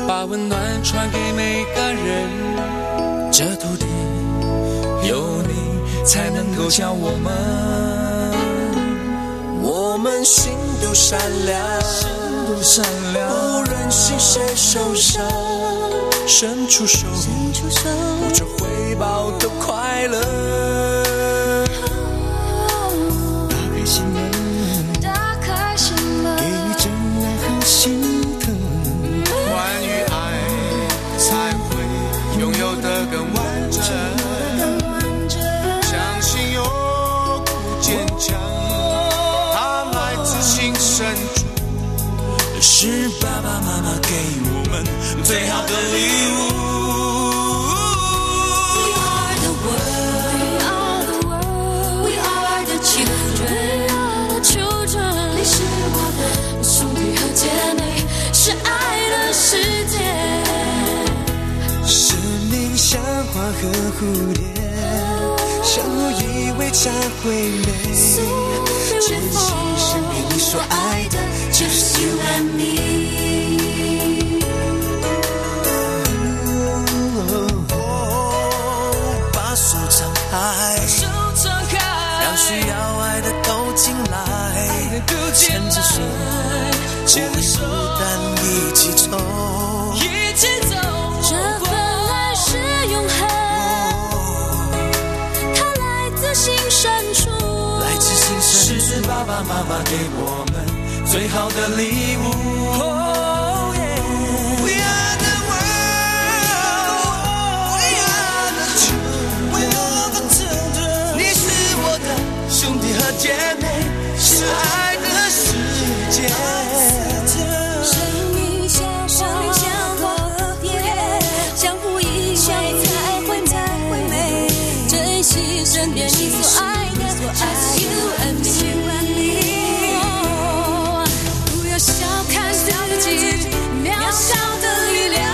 把温暖传给每个人。这土地有你才能够叫我们心都善良，不忍心谁受伤，伸出手，不求回报的快乐。打开心门，给予真爱和心疼。关于爱，才会拥有的更完整。相信有股坚强，它来自心深处，是爸爸妈妈给我们最好的礼物。是爱的世界，生命像花和蝴蝶，相互依偎才会美。珍惜身边你所爱的 Just you and me。 把手敞开，让需要爱的都进来，牵着手，不孤单，一起走，这本来是永恒，它来自心深处，是爸爸妈妈给我们最好的礼物。Oh, yeah. We are the world, we are the children, we are the children。 你是我的兄弟和姐妹，是爱的世界。身边你所爱的 Just you and me。 不要小看自己渺小的力量，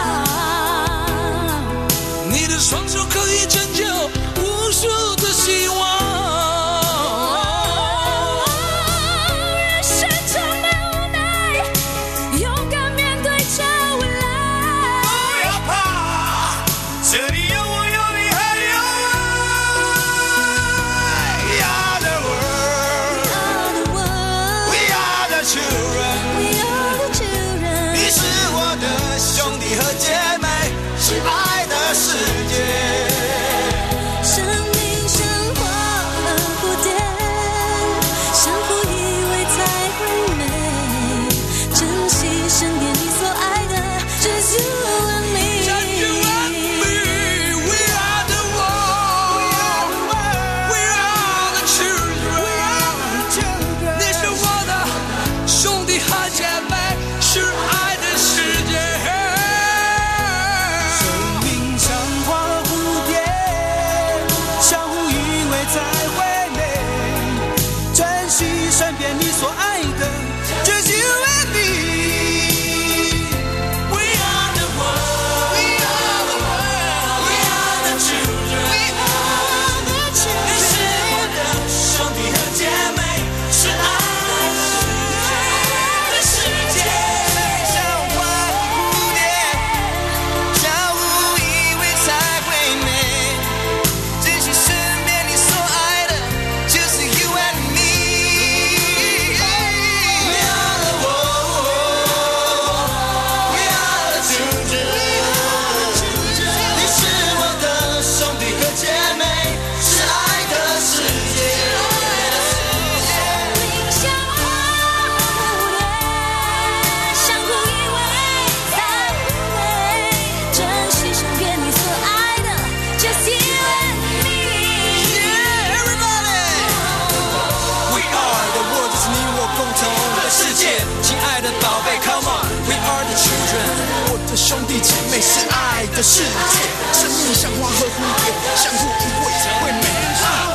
你的双手可以拯救无数的希望。人生充满无奈，勇敢面对着未来。不要怕，这里有我有你还有和姐妹，是爱的世界。生命像花和蝴蝶，相互依偎才会美。珍惜身边你所爱的 Just you and me。 We are the world, we are the children。 你是我的兄弟和姐妹，是爱的世界。身边你所爱的 Just you and me。 We are the world, we are the world, we are the children, we are the children。 你是我的兄弟和姐妹，是爱的世界。像花和蝴蝶，相互依偎才会美。珍惜身边你所爱的 Just you and me。亲爱的宝贝 Come on We are the children。 我的兄弟姐妹是爱的世界，生命像花和蝴蝶，相互依偎才会美。